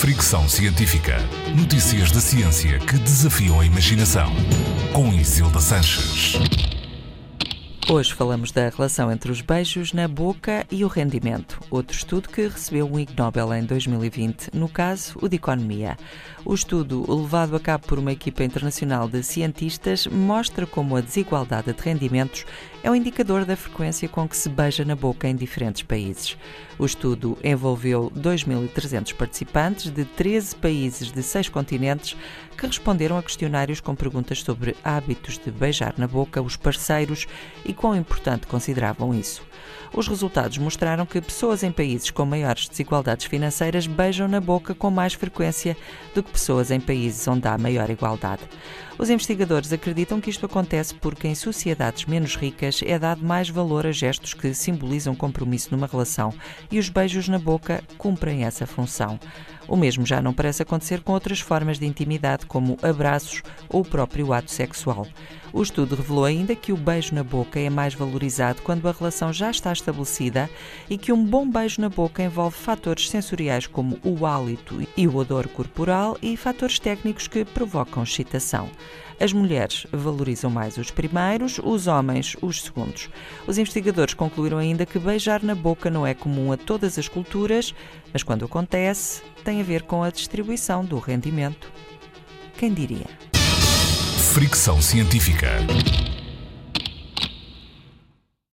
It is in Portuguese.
Fricção Científica. Notícias da ciência que desafiam a imaginação. Com Isilda Sanches. Hoje falamos da relação entre os beijos na boca e o rendimento. Outro estudo que recebeu um Ig Nobel em 2020, no caso, o de Economia. O estudo, levado a cabo por uma equipa internacional de cientistas, mostra como a desigualdade de rendimentos é um indicador da frequência com que se beija na boca em diferentes países. O estudo envolveu 2.300 participantes de 13 países de 6 continentes que responderam a questionários com perguntas sobre hábitos de beijar na boca os parceiros e quão importante consideravam isso. Os resultados mostraram que pessoas em países com maiores desigualdades financeiras beijam na boca com mais frequência do que pessoas em países onde há maior igualdade. Os investigadores acreditam que isto acontece porque em sociedades menos ricas é dado mais valor a gestos que simbolizam compromisso numa relação e os beijos na boca cumprem essa função. O mesmo já não parece acontecer com outras formas de intimidade, como abraços ou o próprio ato sexual. O estudo revelou ainda que o beijo na boca é mais valorizado quando a relação já está estabelecida e que um bom beijo na boca envolve fatores sensoriais como o hálito e o odor corporal e fatores técnicos que provocam excitação. As mulheres valorizam mais os primeiros, os homens os segundos. Os investigadores concluíram ainda que beijar na boca não é comum a todas as culturas, mas quando acontece, tem a ver com a distribuição do rendimento. Quem diria? Fricção Científica.